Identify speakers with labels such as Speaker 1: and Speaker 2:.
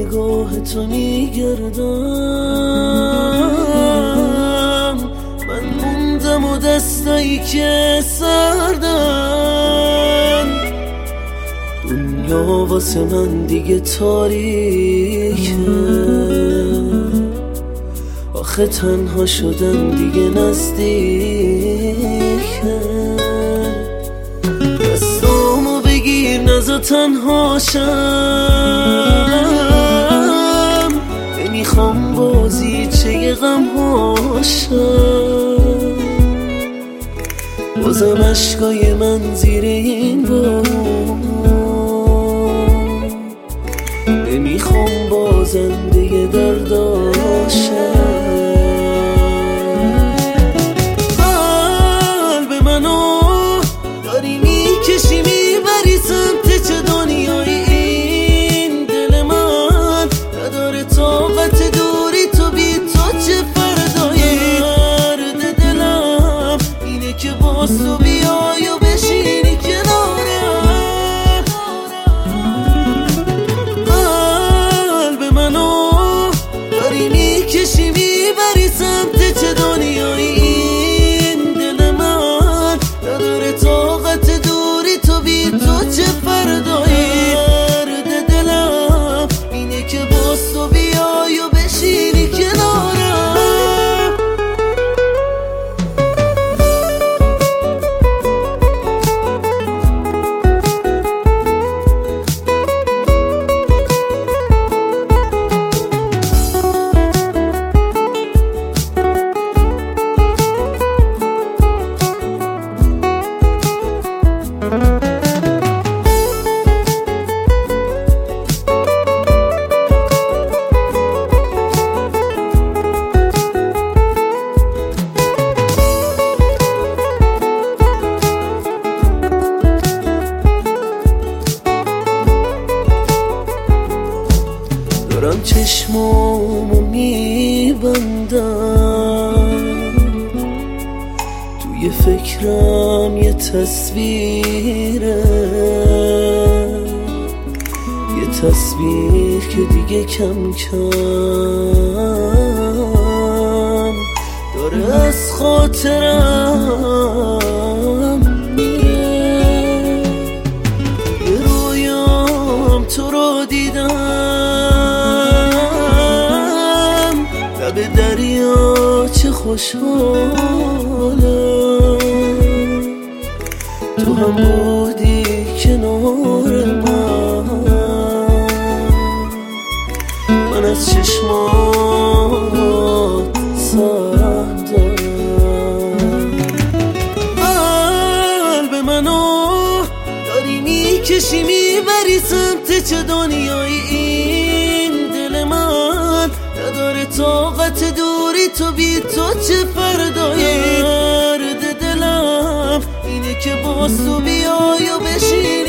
Speaker 1: نگاه تو میگردم، من موندم و دستایی که سردن. دنیا واسه من دیگه تاریکه، آخه تنها شدن دیگه نزدیکه. دستامو بگیر نزا تنها شم، نمیخوام بازیچه غم هاشم. بازم عشقای من زیر این باد، نمیخوام بازنده درداشم. قلب منو داری میکشی میبری سمت چه دنیایی، این دل من نداره طاقت دوری تو، بی تو چه فردایی. درد دلم اینه که باز تو بیای و بشینی کنارم. قلب منو داری میکشی میبری سمت چه دنیایی، این دل من نداره طاقت دوری تو، بی تو چه فردایی. درد دلم اینه که باز تو بیای و بشینی کنارم. دارم چشمامو میبندم، توی فکرم یه تصویره، یه تصویر که دیگه کم کم داره از خاطرم میره. یه رویام تو رو دیدم، لب دریا چه خوشحالم، تو هم بودی کنار من از چشمات سر دارم. قلب منو داری میکشی میبری سمت چه دنیایی، این دل من نداره طاقت دوری تو، بی تو چه فردایی. درد دلم اینه که باز تو بیای و بشینی